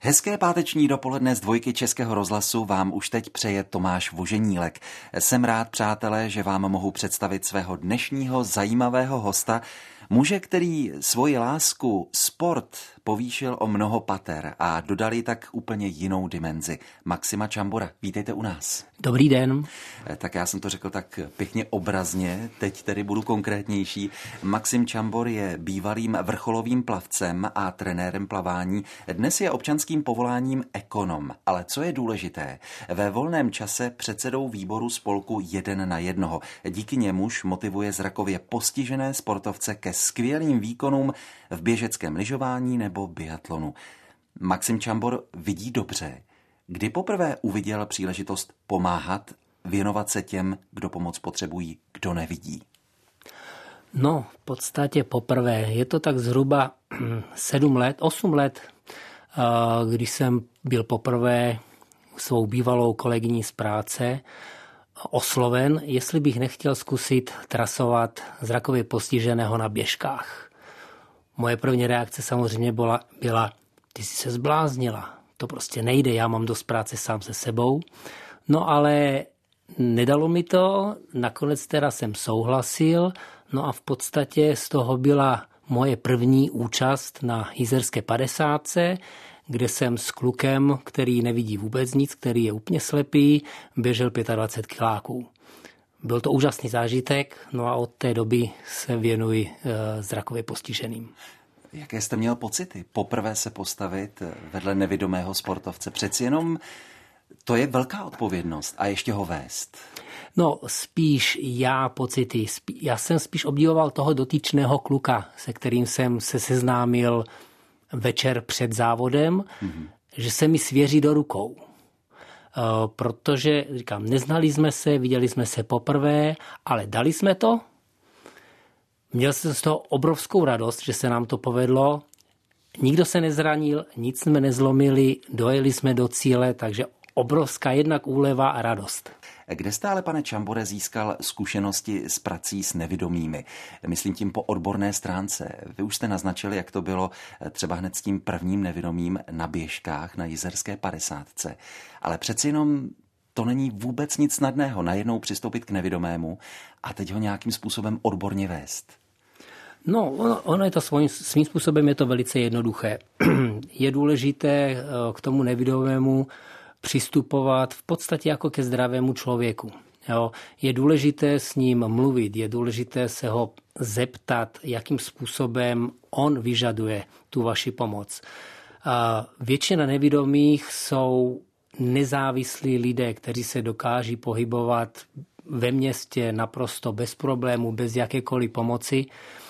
Hezké páteční dopoledne z Dvojky Českého rozhlasu vám už teď přeje Tomáš Voženílek. Jsem rád, přátelé, že vám mohu představit svého dnešního zajímavého hosta, muže, který svoji lásku sport povýšil o mnoho pater a dodali tak úplně jinou dimenzi. Maxima Čambora, vítejte u nás. Dobrý den. Tak já jsem to řekl tak pěkně obrazně, teď tedy budu konkrétnější. Maxim Čambor je bývalým vrcholovým plavcem a trenérem plavání. Dnes je občanským povoláním ekonom. Ale co je důležité, ve volném čase předsedou výboru spolku 1 na 1. Díky němuž motivuje zrakově postižené sportovce ke skvělým výkonům v běžeckém lyžování nebo biatlonu. Maxim Čambor vidí dobře. Kdy poprvé uviděl příležitost pomáhat, věnovat se těm, kdo pomoc potřebují, kdo nevidí? No, v podstatě poprvé. Je to tak zhruba 8 let, když jsem byl poprvé svou bývalou kolegyní z práce osloven, jestli bych nechtěl zkusit trasovat zrakově postiženého na běžkách. Moje první reakce samozřejmě byla, ty jsi se zbláznila. To prostě nejde, já mám dost práce sám se sebou. No ale nedalo mi to, nakonec teda jsem souhlasil, no a v podstatě z toho byla moje první účast na Jizerské 50, kde jsem s klukem, který nevidí vůbec nic, který je úplně slepý, běžel 25 kiláků. Byl to úžasný zážitek, no a od té doby se věnuji zrakově postiženým. Jaké jste měl pocity? Poprvé se postavit vedle nevidomého sportovce. Přeci jenom to je velká odpovědnost a ještě ho vést. No spíš já jsem spíš obdivoval toho dotyčného kluka, se kterým jsem se seznámil večer před závodem, že se mi svěří do rukou. Protože, říkám, neznali jsme se, viděli jsme se poprvé, ale dali jsme to. Měl jsem z toho obrovskou radost, že se nám to povedlo. Nikdo se nezranil, nic jsme nezlomili, dojeli jsme do cíle, takže obrovská jednak úleva a radost. Kde jste ale, pane Čambore, získal zkušenosti s prací s nevidomými? Myslím tím po odborné stránce. Vy už jste naznačili, jak to bylo třeba hned s tím prvním nevidomým na běžkách na Jizerské 50. Ale přeci jenom to není vůbec nic snadného najednou přistoupit k nevidomému a teď ho nějakým způsobem odborně vést. No, ono je to svým způsobem je to velice jednoduché. Je důležité k tomu nevidomému přistupovat v podstatě jako ke zdravému člověku. Jo. Je důležité s ním mluvit, je důležité se ho zeptat, jakým způsobem on vyžaduje tu vaši pomoc. Většina nevidomých jsou nezávislí lidé, kteří se dokáží pohybovat ve městě naprosto bez problémů, bez jakékoliv pomoci.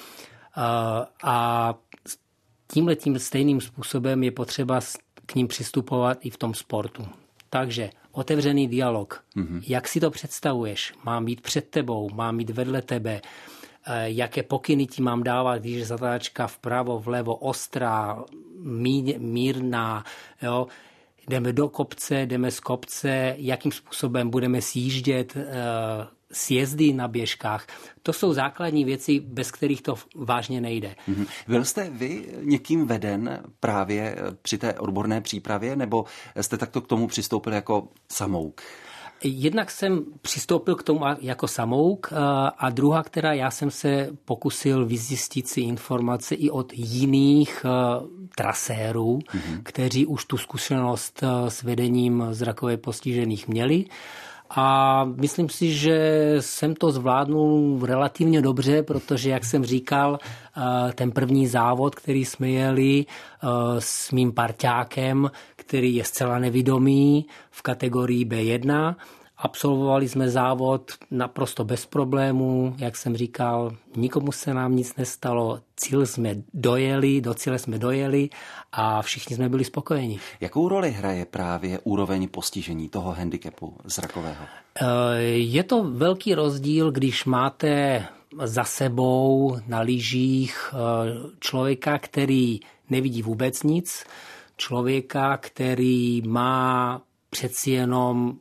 A tímhletím stejným způsobem je potřeba k ním přistupovat i v tom sportu. Takže otevřený dialog. Jak si to představuješ? Mám být před tebou, mám být vedle tebe? Jaké pokyny ti mám dávat, když je zatáčka vpravo, vlevo, ostrá, mírná, jo? Jdeme do kopce, jdeme z kopce, jakým způsobem budeme sjíždět sjezdy na běžkách. To jsou základní věci, bez kterých to vážně nejde. Byl jste vy někým veden právě při té odborné přípravě, nebo jste takto k tomu přistoupil jako samouk? Jednak jsem přistoupil k tomu jako samouk a druhá, já jsem se pokusil vyzjistit si informace i od jiných trasérů, kteří už tu zkušenost s vedením zrakově postižených měli. A myslím si, že jsem to zvládnul relativně dobře, protože, jak jsem říkal, ten první závod, který jsme jeli s mým parťákem, který je zcela nevidomý v kategorii B1, absolvovali jsme závod naprosto bez problémů, jak jsem říkal, nikomu se nám nic nestalo, do cíle jsme dojeli a všichni jsme byli spokojeni. Jakou roli hraje právě úroveň postižení toho handicapu zrakového? Je to velký rozdíl, když máte za sebou na lyžích člověka, který nevidí vůbec nic, člověka, který má přeci jenom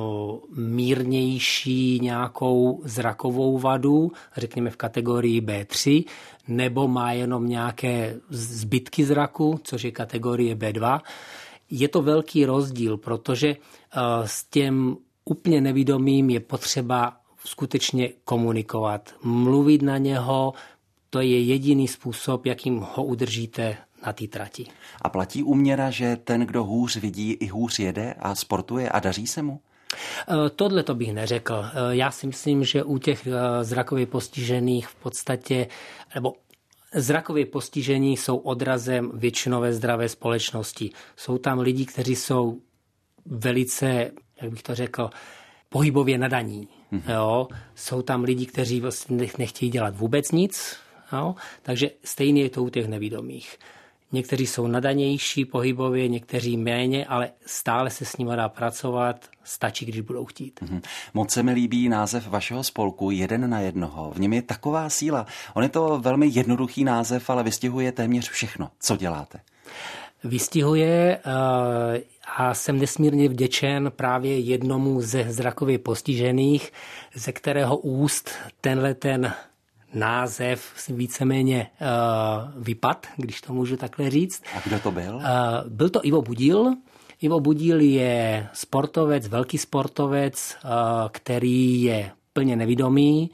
mírnější nějakou zrakovou vadu, řekněme v kategorii B3, nebo má jenom nějaké zbytky zraku, což je kategorie B2. je to velký rozdíl, protože s těm úplně nevidomým je potřeba skutečně komunikovat, mluvit na něho, to je jediný způsob, jakým ho udržíte na té trati. A platí úměra, že ten, kdo hůř vidí, i hůř jede a sportuje a daří se mu? Tohle to bych neřekl. Já si myslím, že u těch zrakově postižených v podstatě, nebo zrakově postižení jsou odrazem většinové zdravé společnosti. Jsou tam lidi, kteří jsou velice, jak bych to řekl, pohybově nadaní. Jo? Jsou tam lidi, kteří vlastně nechtějí dělat vůbec nic, jo? Takže stejně je to u těch nevidomých. Někteří jsou nadanější pohybově, někteří méně, ale stále se s nimi dá pracovat, stačí, když budou chtít. Moc se mi líbí název vašeho spolku Jeden na jednoho. V něm je taková síla. On je to velmi jednoduchý název, ale vystihuje téměř všechno. Co děláte? Vystihuje a jsem nesmírně vděčen právě jednomu ze zrakově postižených, ze kterého úst tenhle ten název si víceméně vypad, když to můžu takhle říct. A kdo to byl? Byl to Ivo Budil. Ivo Budil je sportovec, velký sportovec, který je plně nevidomý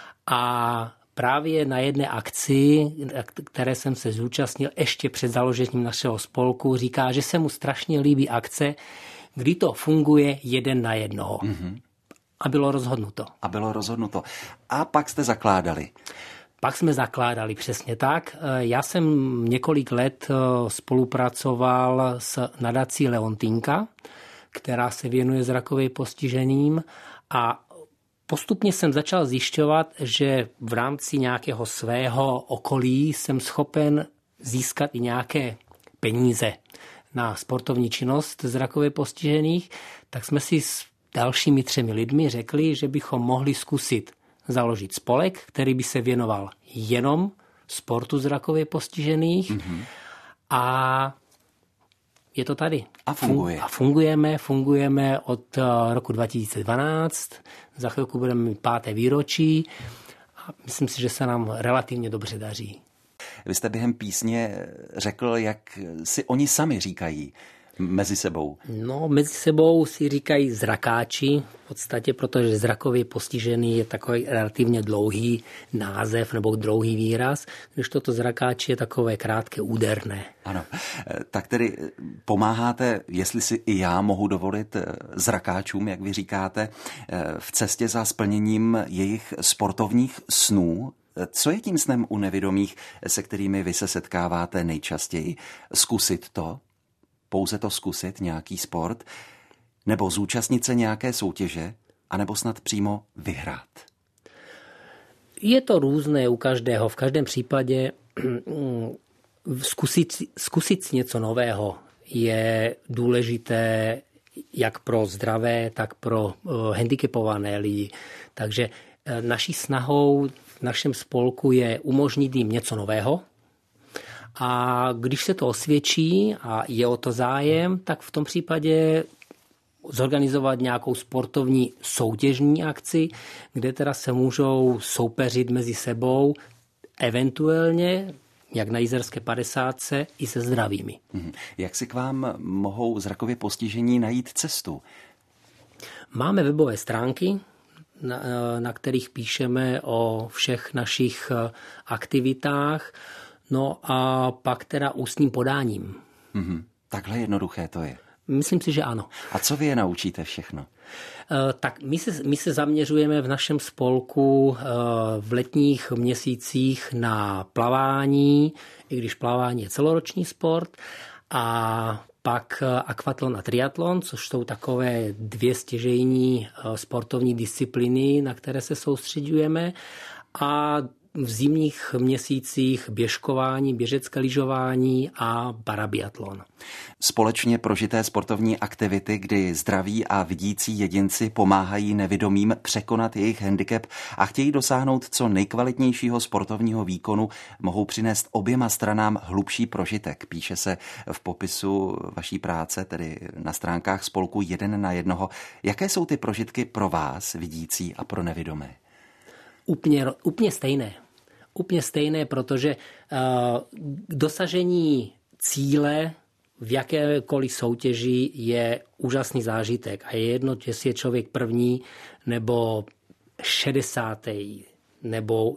a právě na jedné akci, které jsem se zúčastnil ještě před založením našeho spolku, říká, že se mu strašně líbí akce, kdy to funguje jeden na jednoho. A bylo rozhodnuto. A pak jste zakládali. Pak jsme zakládali, přesně tak. Já jsem několik let spolupracoval s nadací Leontýnka, která se věnuje zrakově postižením a postupně jsem začal zjišťovat, že v rámci nějakého svého okolí jsem schopen získat i nějaké peníze na sportovní činnost zrakově postižených, tak jsme si s dalšími 3 lidmi řekli, že bychom mohli zkusit založit spolek, který by se věnoval jenom sportu zrakově postižených a je to tady. A funguje. A fungujeme od roku 2012. Za chvilku budeme mít 5. výročí a myslím si, že se nám relativně dobře daří. Vy jste během písně řekl, jak si oni sami říkají mezi sebou. No, mezi sebou si říkají zrakáči, v podstatě, protože zrakově postižený je takový relativně dlouhý název nebo dlouhý výraz, když toto zrakáči je takové krátké, úderné. Ano, tak tedy pomáháte, jestli si i já mohu dovolit, zrakáčům, jak vy říkáte, v cestě za splněním jejich sportovních snů. Co je tím snem u nevidomých, se kterými vy se setkáváte nejčastěji? Zkusit to? Pouze to zkusit, nějaký sport? Nebo zúčastnit se nějaké soutěže? A nebo snad přímo vyhrát? Je to různé u každého. V každém případě zkusit něco nového je důležité jak pro zdravé, tak pro handicapované lidi. Takže naší snahou v našem spolku je umožnit jim něco nového. A když se to osvědčí a je o to zájem, tak v tom případě zorganizovat nějakou sportovní soutěžní akci, kde teda se můžou soupeřit mezi sebou, eventuálně, jak na Jizerské 50, i se zdravými. Jak si k vám mohou zrakově postižení najít cestu? Máme webové stránky, na kterých píšeme o všech našich aktivitách, no a pak teda ústním podáním. Takhle jednoduché to je. Myslím si, že ano. A co vy je naučíte všechno? Tak my se zaměřujeme v našem spolku v letních měsících na plavání, i když plavání je celoroční sport, a pak akvatlon a triatlon, což jsou takové 2 stěžejní sportovní disciplíny, na které se soustředujeme, a v zimních měsících běžkování, běžecké lyžování a parabiatlon. Společně prožité sportovní aktivity, kdy zdraví a vidící jedinci pomáhají nevidomým překonat jejich handicap a chtějí dosáhnout co nejkvalitnějšího sportovního výkonu, mohou přinést oběma stranám hlubší prožitek. Píše se v popisu vaší práce, tedy na stránkách spolku Jeden na jednoho. Jaké jsou ty prožitky pro vás, vidící, a pro nevidomé? Úplně stejné. Úplně stejné, protože k dosažení cíle v jakékoliv soutěži je úžasný zážitek a je jedno, jestli je člověk první nebo 60. nebo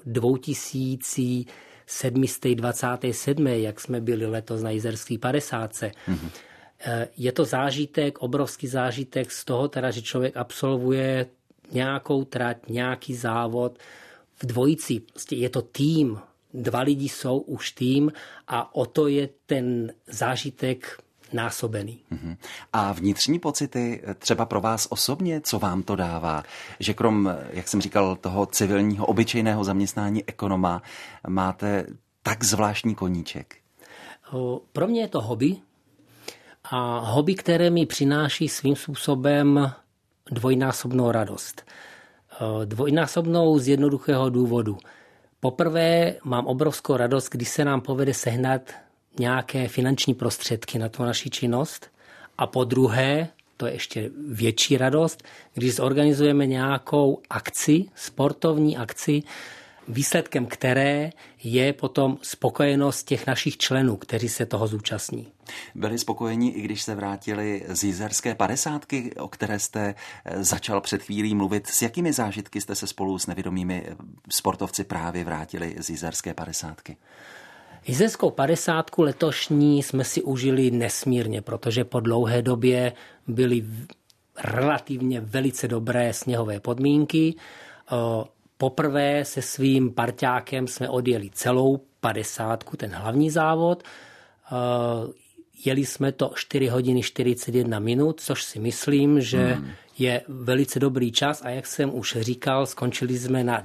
2727, jak jsme byli letos na Jizerský 50. Je to zážitek, obrovský zážitek z toho, teda, že člověk absolvuje nějakou trať, nějaký závod v dvojici. Prostě je to tým. 2 lidi jsou už tým a o to je ten zážitek násobený. A vnitřní pocity třeba pro vás osobně, co vám to dává? Že krom, jak jsem říkal, toho civilního, obyčejného zaměstnání ekonoma, máte tak zvláštní koníček? Pro mě je to hobby. A hobby, které mi přináší svým způsobem dvojnásobnou radost. Dvojnásobnou z jednoduchého důvodu. Poprvé mám obrovskou radost, když se nám povede sehnat nějaké finanční prostředky na tu naši činnost. A po druhé, to je ještě větší radost, když zorganizujeme nějakou akci, sportovní akci, výsledkem které je potom spokojenost těch našich členů, kteří se toho zúčastní. Byli spokojeni, i když se vrátili z Jizerské 50, o které jste začal před chvílí mluvit. S jakými zážitky jste se spolu s nevědomými sportovci právě vrátili z Jizerské 50? Jizerskou 50 letošní jsme si užili nesmírně, protože po dlouhé době byly relativně velice dobré sněhové podmínky. Poprvé se svým parťákem jsme odjeli celou 50, ten hlavní závod. Jeli jsme to 4 hodiny 41 minut, což si myslím, že je velice dobrý čas a jak jsem už říkal, skončili jsme na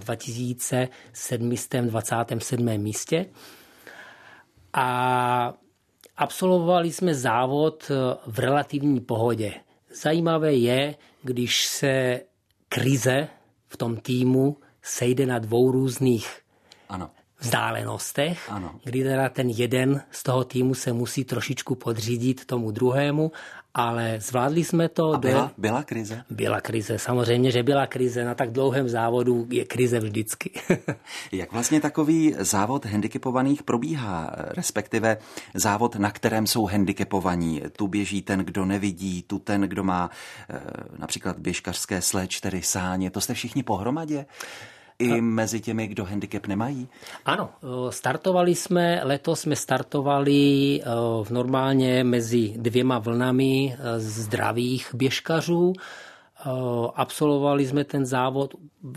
2727. místě. A absolvovali jsme závod v relativní pohodě. Zajímavé je, když se krize v tom týmu sejde na 2 různých vzdálenostech, kdy teda ten jeden z toho týmu se musí trošičku podřídit tomu druhému, ale zvládli jsme to. A byla krize? Byla krize, samozřejmě, že byla krize. Na tak dlouhém závodu je krize vždycky. Jak vlastně takový závod handicapovaných probíhá, respektive závod, na kterém jsou handicapovaní? Tu běží ten, kdo nevidí, tu ten, kdo má například běžkařské sléčtery, sáně. To jste všichni pohromadě? I mezi těmi, kdo handicap nemají? Ano, letos jsme startovali normálně mezi 2 vlnami zdravých běžkařů. Absolvovali jsme ten závod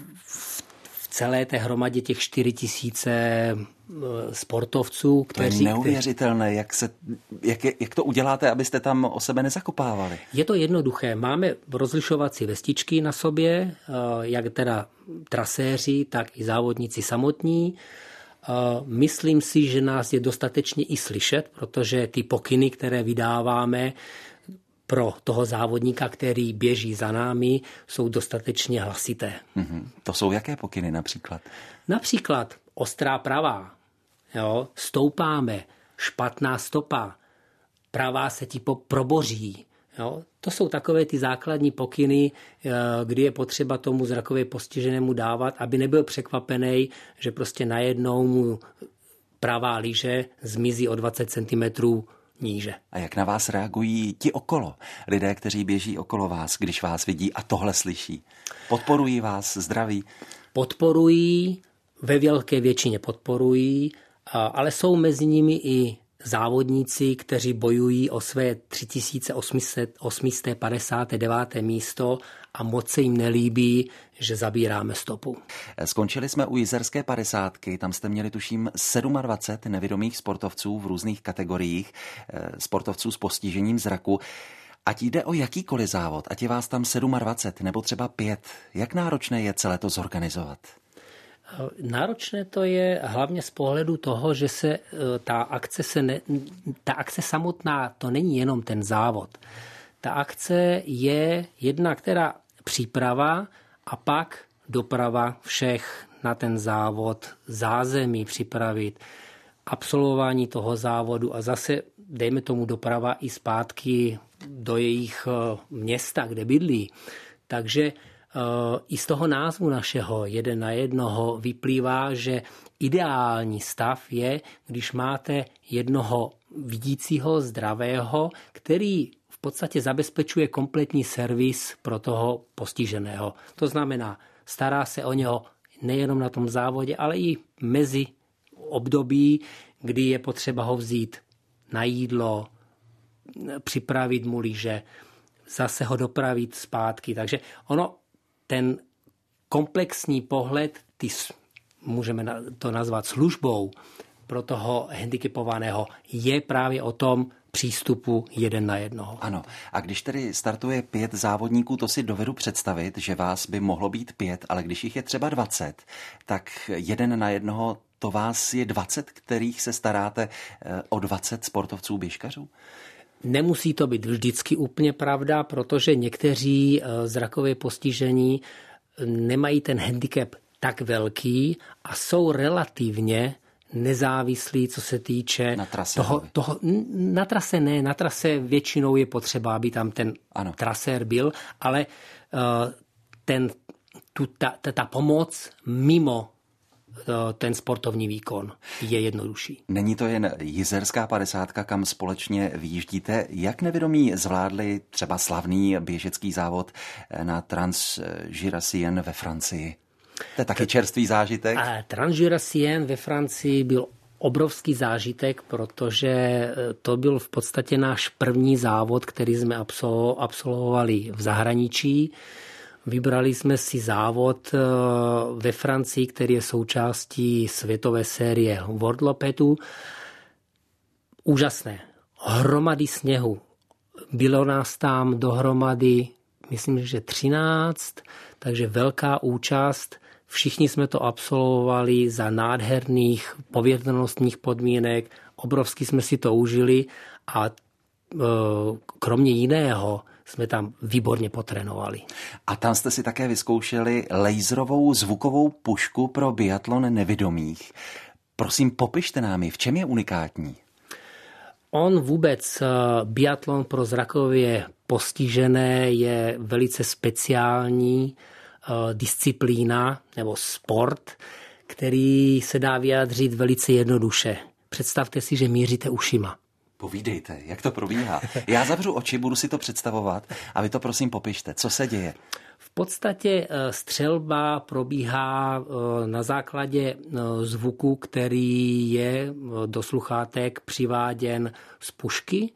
v celé té hromadě těch 4000 sportovců. To je neuvěřitelné, jak to uděláte, abyste tam o sebe nezakopávali. Je to jednoduché. Máme rozlišovací vestičky na sobě, jak teda traséři, tak i závodníci samotní. Myslím si, že nás je dostatečně i slyšet, protože ty pokyny, které vydáváme pro toho závodníka, který běží za námi, jsou dostatečně hlasité. To jsou jaké pokyny například? Například ostrá pravá. Jo, stoupáme, špatná stopa, pravá se ti proboří. Jo. To jsou takové ty základní pokyny, kdy je potřeba tomu zrakově postiženému dávat, aby nebyl překvapený, že prostě najednou mu pravá lyže zmizí o 20 cm níže. A jak na vás reagují ti okolo? Lidé, kteří běží okolo vás, když vás vidí a tohle slyší. Podporují vás, zdraví? Podporují, ve velké většině podporují, ale jsou mezi nimi i závodníci, kteří bojují o své 3859. místo a moc se jim nelíbí, že zabíráme stopu. Skončili jsme u Jizerské 50, tam jste měli tuším 27 nevidomých sportovců v různých kategoriích, sportovců s postižením zraku. Ať jde o jakýkoliv závod, ať je vás tam 27 nebo třeba 5, jak náročné je celé to zorganizovat? Náročné to je hlavně z pohledu toho, že se ta akce samotná, to není jenom ten závod. Ta akce je jedna, která příprava a pak doprava všech na ten závod, zázemí připravit, absolvování toho závodu a zase, dejme tomu, doprava i zpátky do jejich města, kde bydlí. Takže i z toho názvu našeho 1 na 1 vyplývá, že ideální stav je, když máte jednoho vidícího, zdravého, který v podstatě zabezpečuje kompletní servis pro toho postiženého. To znamená, stará se o něho nejenom na tom závodě, ale i mezi období, kdy je potřeba ho vzít na jídlo, připravit mu lyže, zase ho dopravit zpátky. Takže ten komplexní pohled, můžeme to nazvat službou pro toho handicapovaného, je právě o tom přístupu 1 na 1. Ano. A když tedy startuje 5 závodníků, to si dovedu představit, že vás by mohlo být 5, ale když jich je třeba 20, tak 1 na 1, to vás je 20, kterých se staráte o 20 sportovců běžkařů? Nemusí to být vždycky úplně pravda, protože někteří zrakově postižení nemají ten handicap tak velký a jsou relativně nezávislí, co se týče toho. Na trase většinou je potřeba, aby tam ten trasér byl, ale ta pomoc mimo ten sportovní výkon je jednodušší. Není to jen Jizerská 50, kam společně vyjíždíte. Jak nevědomí zvládli třeba slavný běžecký závod na Transjurassien ve Francii? To je taky čerstvý zážitek. Transjurassien ve Francii byl obrovský zážitek, protože to byl v podstatě náš první závod, který jsme absolvovali v zahraničí. Vybrali jsme si závod ve Francii, který je součástí světové série Worldlopetu. Úžasné. Hromady sněhu. Bylo nás tam dohromady, myslím, že 13, takže velká účast. Všichni jsme to absolvovali za nádherných povětrnostních podmínek. Obrovsky jsme si to užili a kromě jiného jsme tam výborně potrénovali. A tam jste si také vyzkoušeli laserovou zvukovou pušku pro biatlon nevidomých. Prosím, popište nám ji, v čem je unikátní? On vůbec biatlon pro zrakově postižené je velice speciální disciplína nebo sport, který se dá vyjádřit velice jednoduše. Představte si, že míříte ušima. Povídejte, jak to probíhá. Já zavřu oči, budu si to představovat a vy to prosím popište. Co se děje? V podstatě střelba probíhá na základě zvuku, který je do sluchátek přiváděn z pušky.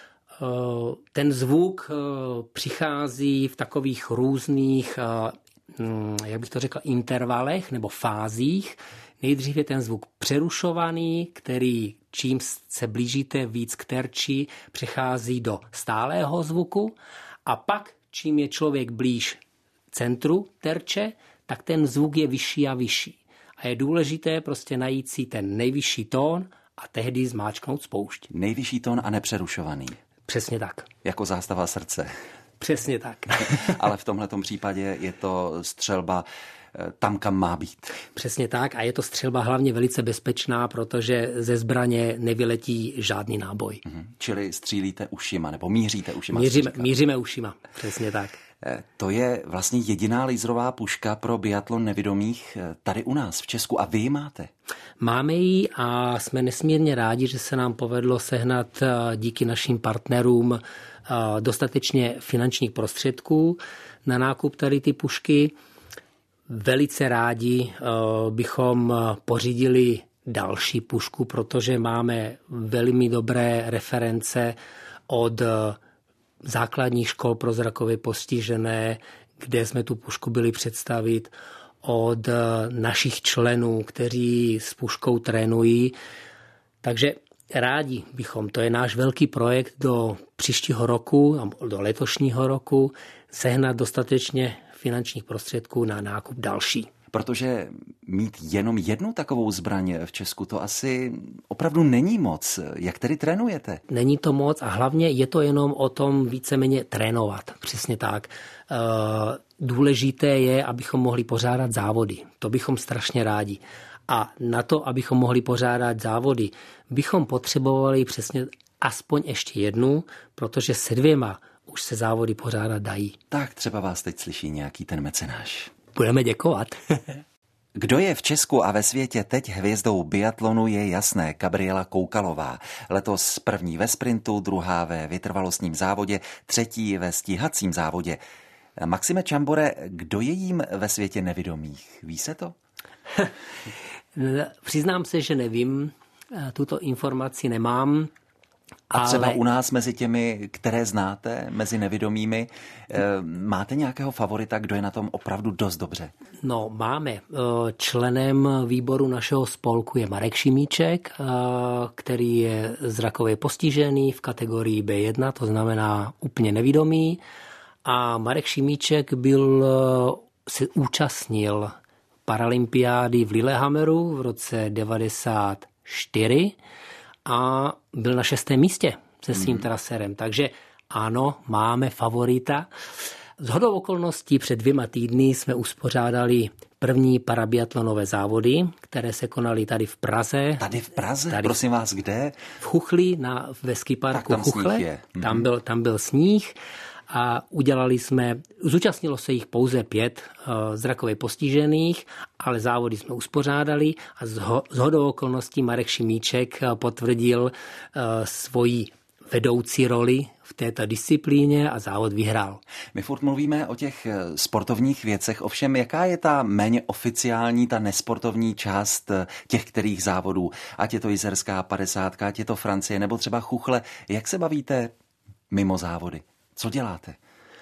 Ten zvuk přichází v takových různých, jak bych to řekl, intervalech nebo fázích. Nejdřív je ten zvuk přerušovaný, který čím se blížíte víc k terči, přechází do stálého zvuku a pak, čím je člověk blíž centru terče, tak ten zvuk je vyšší a vyšší. A je důležité prostě najít si ten nejvyšší tón a tehdy zmáčknout spoušť. Nejvyšší tón a nepřerušovaný. Přesně tak. Jako zástava srdce. Přesně tak. Ale v tomhletom případě je to střelba tam, kam má být. Přesně tak a je to střelba hlavně velice bezpečná, protože ze zbraně nevyletí žádný náboj. Čili střílíte ušima nebo míříte ušima? Míříme ušima, přesně tak. To je vlastně jediná laserová puška pro biatlon nevidomých tady u nás v Česku a vy ji máte? Máme ji a jsme nesmírně rádi, že se nám povedlo sehnat díky našim partnerům dostatečně finančních prostředků na nákup tady ty pušky. Velice rádi bychom pořídili další pušku, protože máme velmi dobré reference od základních škol pro zrakově postižené, kde jsme tu pušku byli představit, od našich členů, kteří s puškou trénují. Takže rádi bychom, to je náš velký projekt do příštího roku, do letošního roku, sehnat dostatečně finančních prostředků na nákup další. Protože mít jenom jednu takovou zbraň v Česku, to asi opravdu není moc. Jak tedy trénujete? Není to moc a hlavně je to jenom o tom víceméně trénovat. Přesně tak. Důležité je, abychom mohli pořádat závody. To bychom strašně rádi. A na to, abychom mohli pořádat závody, bychom potřebovali přesně aspoň ještě jednu, protože se 2 už se závody pořádat dají. Tak třeba vás teď slyší nějaký ten mecenáš. Budeme děkovat. Kdo je v Česku a ve světě teď hvězdou biatlonu, je jasné, Gabriela Koukalová. Letos první ve sprintu, druhá ve vytrvalostním závodě, třetí ve stíhacím závodě. Maxime Čambore, kdo je jím ve světě nevidomých? Ví se to? Přiznám se, že nevím, tuto informaci nemám. A třeba u nás mezi těmi, které znáte, mezi nevidomými, máte nějakého favorita, kdo je na tom opravdu dost dobře? No, máme. Členem výboru našeho spolku je Marek Šimíček, který je zrakově postižený v kategorii B1, to znamená úplně nevidomý. A Marek Šimíček se účastnil paralympiády v Lillehammeru v roce 1994 a byl na 6. místě se svým traserem. Takže ano, máme favorita. Shodou okolností před 2 týdny jsme uspořádali první parabiatlonové závody, které se konaly tady v Praze. Tady v Praze? Tady, prosím vás, kde? V Chuchli, ve skiparku Chuchle. Tam byl sníh. A zúčastnilo se jich pouze 5 zrakově postižených, ale závody jsme uspořádali a shodou okolností Marek Šimíček potvrdil svoji vedoucí roli v této disciplíně a závod vyhrál. My furt mluvíme o těch sportovních věcech, ovšem jaká je ta méně oficiální, ta nesportovní část těch kterých závodů, ať je to Jizerská 50, ať je to Francie nebo třeba Chuchle, jak se bavíte mimo závody? Co děláte?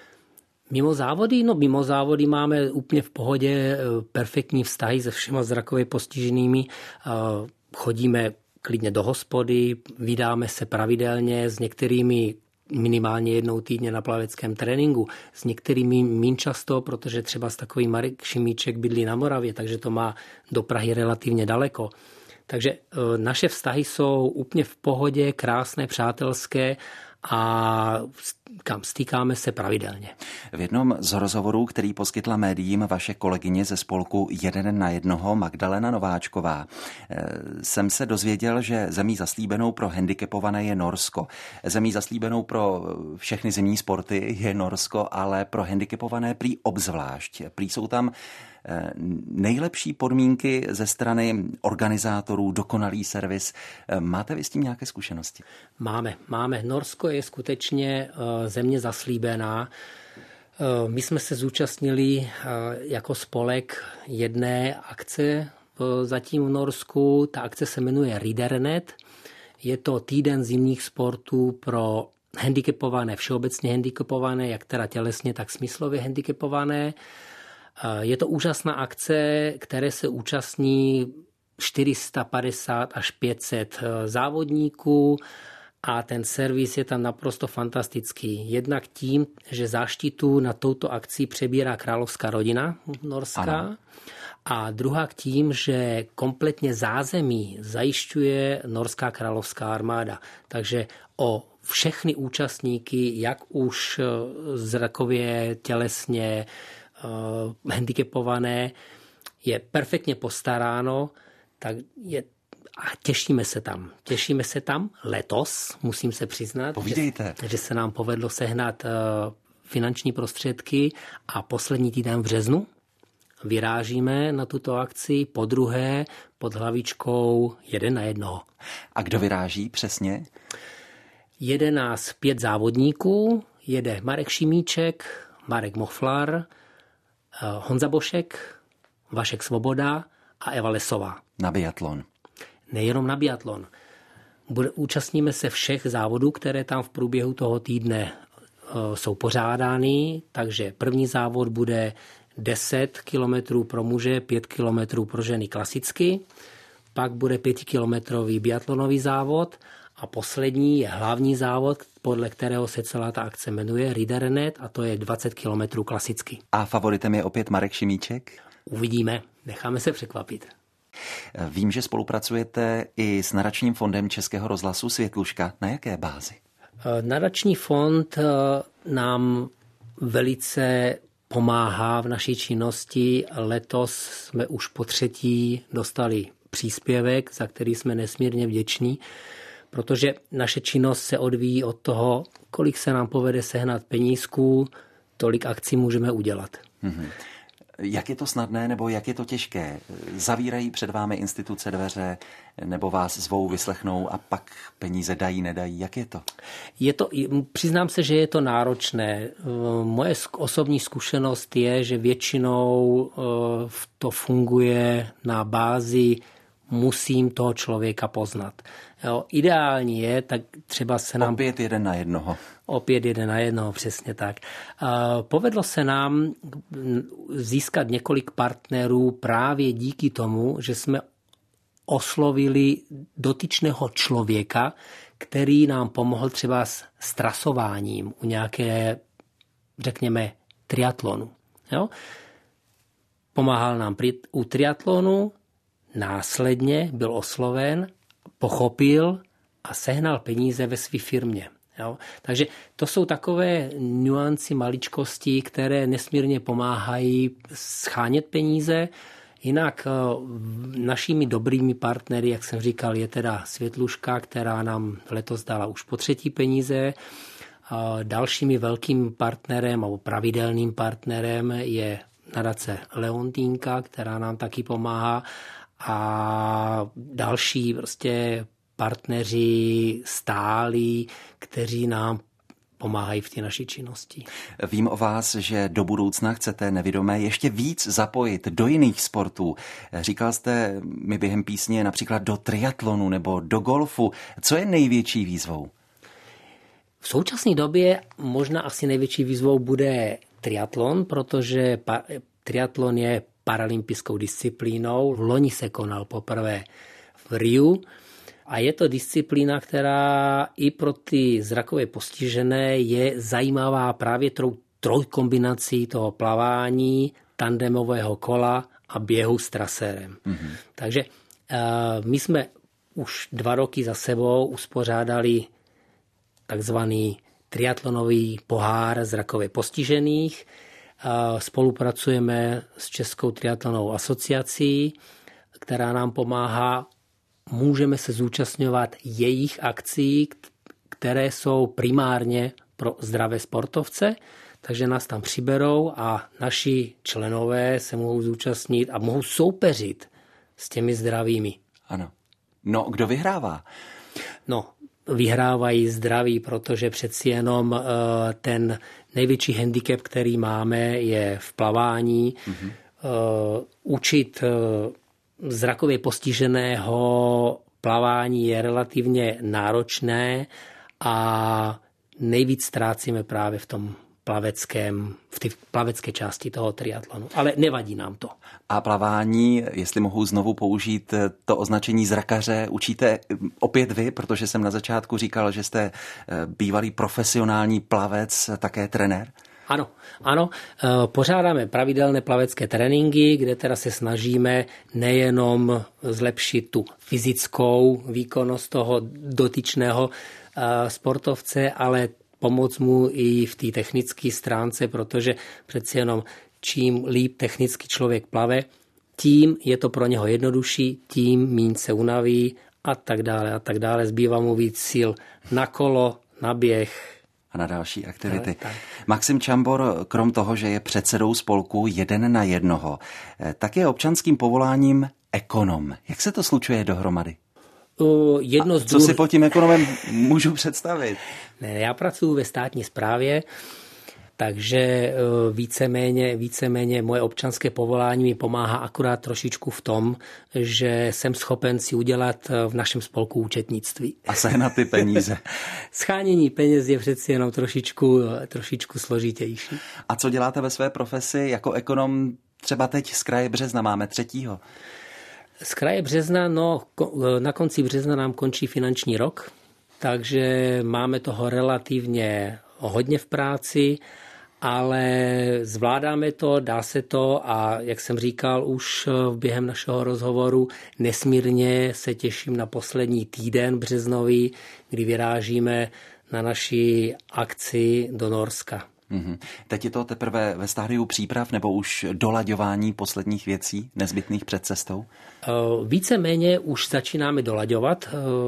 Mimo závody máme úplně v pohodě perfektní vztahy se všema zrakově postiženými. Chodíme klidně do hospody, vydáme se pravidelně s některými minimálně 1 týdně na plaveckém tréninku. S některými méně často, protože třeba s takovým Marek Šimíček bydlí na Moravě, takže to má do Prahy relativně daleko. Takže naše vztahy jsou úplně v pohodě, krásné, přátelské a kam stýkáme se pravidelně. V jednom z rozhovorů, který poskytla médiím vaše kolegyně ze spolku 1 na 1, Magdalena Nováčková, jsem se dozvěděl, že zemí zaslíbenou pro handicapované je Norsko. Zemí zaslíbenou pro všechny zimní sporty je Norsko, ale pro handicapované prý obzvlášť. Prý jsou tam nejlepší podmínky ze strany organizátorů, dokonalý servis. Máte vy s tím nějaké zkušenosti? Máme. Norsko je skutečně země zaslíbená. My jsme se zúčastnili jako spolek jedné akce zatím v Norsku. Ta akce se jmenuje Ridernet. Je to týden zimních sportů pro handicapované, všeobecně handicapované, jak teda tělesně, tak smyslově handicapované. Je to úžasná akce, které se účastní 450 až 500 závodníků a ten servis je tam naprosto fantastický. Jednak tím, že záštitu na touto akci přebírá královská rodina norská. Ano. A druhá k tím, že kompletně zázemí zajišťuje norská královská armáda. Takže o všechny účastníky, jak už zrakově, tělesně, handicapované, je perfektně postaráno, a těšíme se tam letos, musím se přiznat, že se nám povedlo sehnat finanční prostředky a poslední týden v březnu vyrážíme na tuto akci podruhé pod hlavičkou 1 na 1. A kdo vyráží přesně? Jede nás 5 závodníků, jede Marek Šimíček, Marek Mochflar, Honza Bošek, Vašek Svoboda a Eva Lesová. Na biatlon. Nejenom na biatlon. Účastníme se všech závodů, které tam v průběhu toho týdne jsou pořádány, takže první závod bude 10 kilometrů pro muže, 5 kilometrů pro ženy klasicky, pak bude 5kilometrový biatlonový závod a poslední je hlavní závod, podle kterého se celá ta akce jmenuje Ridernet a to je 20 kilometrů klasicky. A favoritem je opět Marek Šimíček? Uvidíme, necháme se překvapit. Vím, že spolupracujete i s nadačním fondem Českého rozhlasu Světluška. Na jaké bázi? Nadační fond nám velice pomáhá v naší činnosti. Letos jsme už po 3. dostali příspěvek, za který jsme nesmírně vděční, protože naše činnost se odvíjí od toho, kolik se nám povede sehnat penízků, tolik akcí můžeme udělat. Jak je to snadné nebo jak je to těžké? Zavírají před vámi instituce dveře nebo vás zvou, vyslechnou a pak peníze dají, nedají? Jak je to? Přiznám se, že je to náročné. Moje osobní zkušenost je, že většinou to funguje na bázi musím toho člověka poznat. Jo, ideální je, tak třeba se nám... Opět jeden na jednoho. Opět jeden na jednoho, přesně tak. Povedlo se nám získat několik partnerů právě díky tomu, že jsme oslovili dotyčného člověka, který nám pomohl třeba s trasováním u nějaké, řekněme, triatlonu. Jo? Pomáhal nám u triatlonu, následně byl osloven, pochopil a sehnal peníze ve své firmě. Jo? Takže to jsou takové nuancy, maličkosti, které nesmírně pomáhají schánět peníze. Jinak našimi dobrými partnery, jak jsem říkal, je teda Světluška, která nám letos dala už po 3. peníze. Dalšími velkým partnerem nebo pravidelným partnerem je nadace Leontýnka, která nám taky pomáhá. A další prostě partneři stálí, kteří nám pomáhají v té naší činnosti. Vím o vás, že do budoucna chcete nevidomé ještě víc zapojit do jiných sportů. Říkal jste mi během písně například do triatlonu nebo do golfu. Co je největší výzvou? V současné době možná asi největší výzvou bude triatlon, protože triatlon je paralympijskou disciplínou. V loni se konal poprvé v Riu a je to disciplína, která i pro ty zrakově postižené je zajímavá právě trojkombinací toho plavání, tandemového kola a běhu s trasérem. Mm-hmm. Takže my jsme už 2 roky za sebou uspořádali takzvaný triatlonový pohár zrakově postižených. Spolupracujeme s Českou triatlonovou asociací, která nám pomáhá. Můžeme se zúčastňovat jejich akcí, které jsou primárně pro zdravé sportovce, takže nás tam přiberou a naši členové se mohou zúčastnit a mohou soupeřit s těmi zdravými. Ano. No, kdo vyhrává? No, vyhrávají zdraví, protože přeci jenom ten největší handicap, který máme, je v plavání. Mm-hmm. Učit zrakově postiženého plavání je relativně náročné a nejvíc ztrácíme právě v té plavecké části toho triatlonu. Ale nevadí nám to. A plavání, jestli mohu znovu použít to označení zrakaře, učíte opět vy, protože jsem na začátku říkal, že jste bývalý profesionální plavec, také trenér? Ano. Pořádáme pravidelné plavecké tréninky, kde teda se snažíme nejenom zlepšit tu fyzickou výkonnost toho dotyčného sportovce, ale pomoct mu i v té technické stránce, protože přeci jenom čím líp technicky člověk plave, tím je to pro něho jednodušší, tím míň se unaví a tak dále. Zbývá mu víc sil na kolo, na běh a na další aktivity. Tak. Maxim Čambor, krom toho, že je předsedou spolku Jeden na jednoho, tak je občanským povoláním ekonom. Jak se to slučuje dohromady? Co si pod tím ekonomem můžu představit? Ne, já pracuji ve státní správě, takže víceméně moje občanské povolání mi pomáhá akorát trošičku v tom, že jsem schopen si udělat v našem spolku účetnictví. A sehnat ty peníze. Schánění peněz je přeci jenom trošičku složitější. A co děláte ve své profesi jako ekonom třeba teď z kraje Března? Máme 3. Z kraje Března, na konci března nám končí finanční rok, takže máme toho relativně hodně v práci, ale zvládáme to, dá se to a jak jsem říkal už během našeho rozhovoru, nesmírně se těším na poslední týden březnový, kdy vyrážíme na naši akci do Norska. Mm-hmm. Teď je to teprve ve stádiu příprav nebo už dolaďování posledních věcí nezbytných před cestou? Víceméně už začínáme dolaďovat.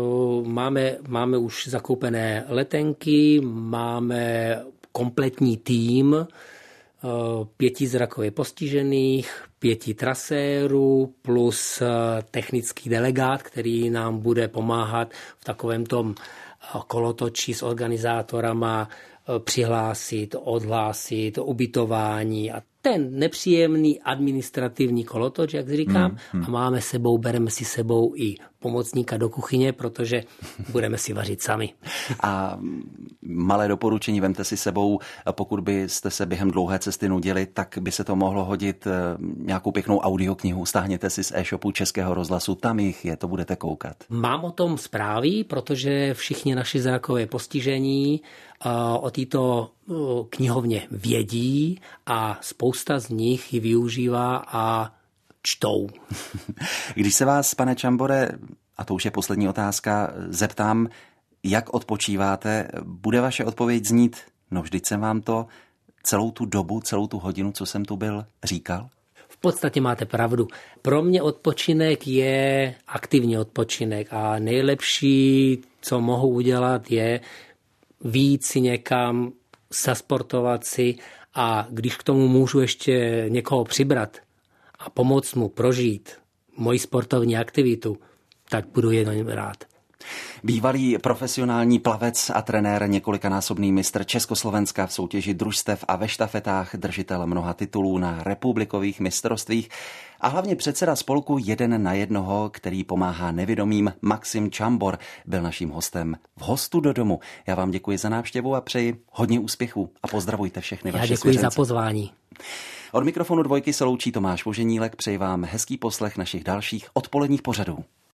Máme už zakoupené letenky, máme kompletní tým. 5 zrakově postižených, 5 trasérů plus technický delegát, který nám bude pomáhat v takovém tom kolotočí s organizátorama přihlásit, odhlásit, ubytování a ten nepříjemný administrativní kolotoč, jak říkám, a bereme si sebou i pomocníka do kuchyně, protože budeme si vařit sami. A malé doporučení, vemte si sebou, pokud byste se během dlouhé cesty nudili, tak by se to mohlo hodit nějakou pěknou audioknihu. Stáhněte si z e-shopu Českého rozhlasu, tam jich je, to budete koukat. Mám o tom zprávy, protože všichni naši zrakové postižení o této knihovně vědí a spousta z nich ji využívá a čtou. Když se vás, pane Čambore, a to už je poslední otázka, zeptám, jak odpočíváte, bude vaše odpověď znít, no vždyť jsem vám to celou tu dobu, celou tu hodinu, co jsem tu byl, říkal? V podstatě máte pravdu. Pro mě odpočinek je aktivní odpočinek a nejlepší, co mohu udělat, je vyjít si někam, zasportovat si a když k tomu můžu ještě někoho přibrat a pomoct mu prožít moji sportovní aktivitu, tak budu jen rád. Bývalý profesionální plavec a trenér, několikanásobný mistr Československa v soutěži družstev a ve štafetách, držitel mnoha titulů na republikových mistrovstvích a hlavně předseda spolku 1 na 1, který pomáhá nevidomým, Maxim Čambor, byl naším hostem v Hostu do domu. Já vám děkuji za návštěvu a přeji hodně úspěchů a pozdravujte všechny vaše děkuji svěřence. za pozvání. Od mikrofonu Dvojky se loučí Tomáš Voženílek, přeji vám hezký poslech našich dalších odpoledních pořadů.